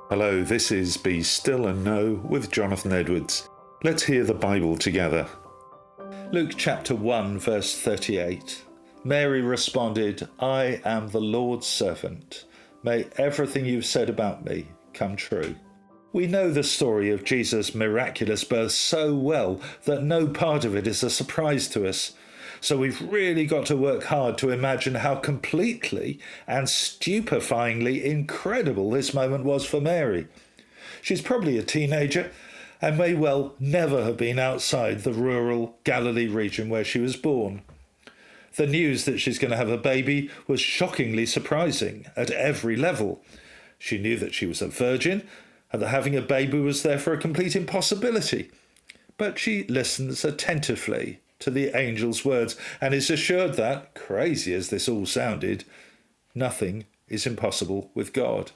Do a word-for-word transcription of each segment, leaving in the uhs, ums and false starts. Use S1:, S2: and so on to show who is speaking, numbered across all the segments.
S1: Hello, this is Be Still and Know with Jonathan Edwards. Let's hear the Bible together. Luke chapter one, verse thirty-eight. Mary responded, "I am the Lord's servant. May everything you've said about me come true." We know the story of Jesus' miraculous birth so well that no part of it is a surprise to us. So we've really got to work hard to imagine how completely and stupefyingly incredible this moment was for Mary. She's probably a teenager and may well never have been outside the rural Galilee region where she was born. The news that she's going to have a baby was shockingly surprising at every level. She knew that she was a virgin and that having a baby was therefore a complete impossibility. But she listens attentively to the angel's words and is assured that, crazy as this all sounded, nothing is impossible with God.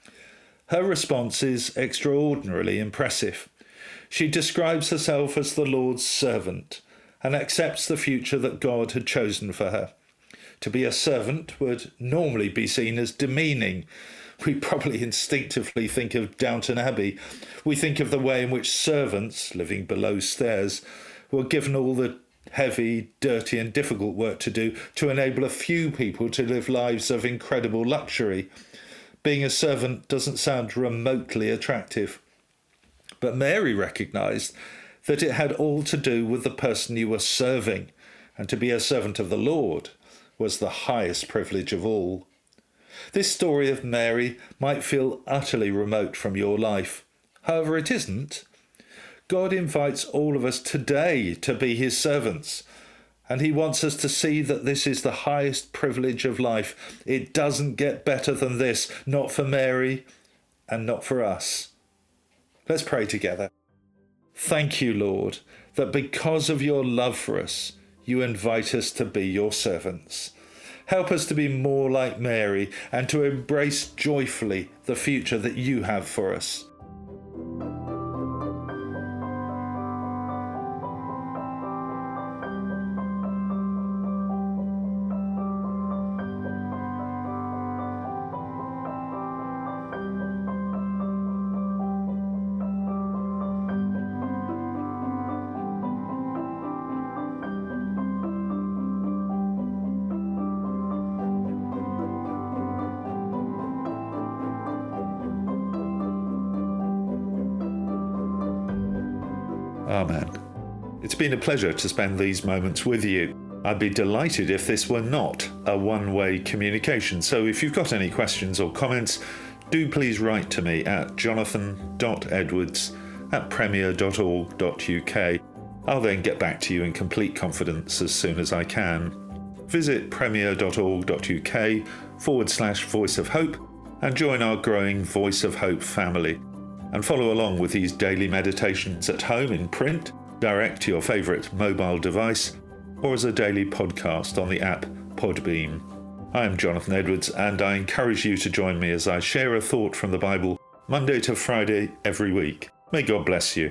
S1: Her response is extraordinarily impressive. She describes herself as the Lord's servant and accepts the future that God had chosen for her. To be a servant would normally be seen as demeaning. We probably instinctively think of Downton Abbey. We think of the way in which servants, living below stairs, were given all the heavy, dirty and difficult work to do to enable a few people to live lives of incredible luxury. Being a servant doesn't sound remotely attractive. But Mary recognised that it had all to do with the person you were serving, and to be a servant of the Lord was the highest privilege of all. This story of Mary might feel utterly remote from your life. However, it isn't. God invites all of us today to be his servants, and he wants us to see that this is the highest privilege of life. It doesn't get better than this, not for Mary and not for us. Let's pray together. Thank you, Lord, that because of your love for us, you invite us to be your servants. Help us to be more like Mary and to embrace joyfully the future that you have for us. Amen. It's been a pleasure to spend these moments with you. I'd be delighted if this were not a one-way communication. So if you've got any questions or comments, do please write to me at jonathan dot edwards at premier dot org dot uk. I'll then get back to you in complete confidence as soon as I can. Visit premier dot org dot uk forward slash voice of hope and join our growing Voice of Hope family. And follow along with these daily meditations at home in print, direct to your favourite mobile device, or as a daily podcast on the app Podbean. I am Jonathan Edwards, and I encourage you to join me as I share a thought from the Bible Monday to Friday every week. May God bless you.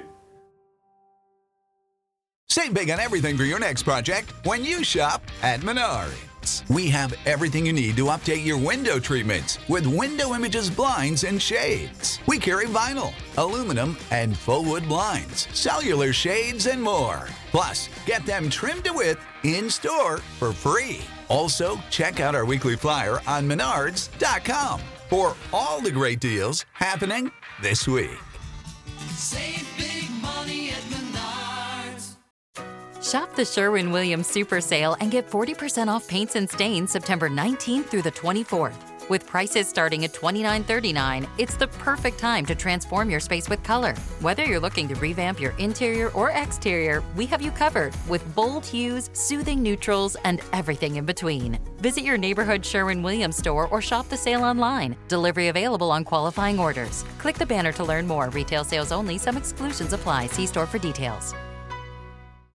S2: Save big on everything for your next project when you shop at Menards. We have everything you need to update your window treatments with Window Images blinds and shades. We carry vinyl, aluminum, and faux wood blinds, cellular shades, and more. Plus, get them trimmed to width in-store for free. Also, check out our weekly flyer on menards dot com for all the great deals happening this week.
S3: Save big money at Menards.
S4: Shop the Sherwin-Williams Super Sale and get forty percent off paints and stains September nineteenth through the twenty-fourth. With prices starting at twenty-nine thirty-nine, it's the perfect time to transform your space with color. Whether you're looking to revamp your interior or exterior, we have you covered with bold hues, soothing neutrals, and everything in between. Visit your neighborhood Sherwin-Williams store or shop the sale online. Delivery available on qualifying orders. Click the banner to learn more. Retail sales only. Some exclusions apply. See store for details.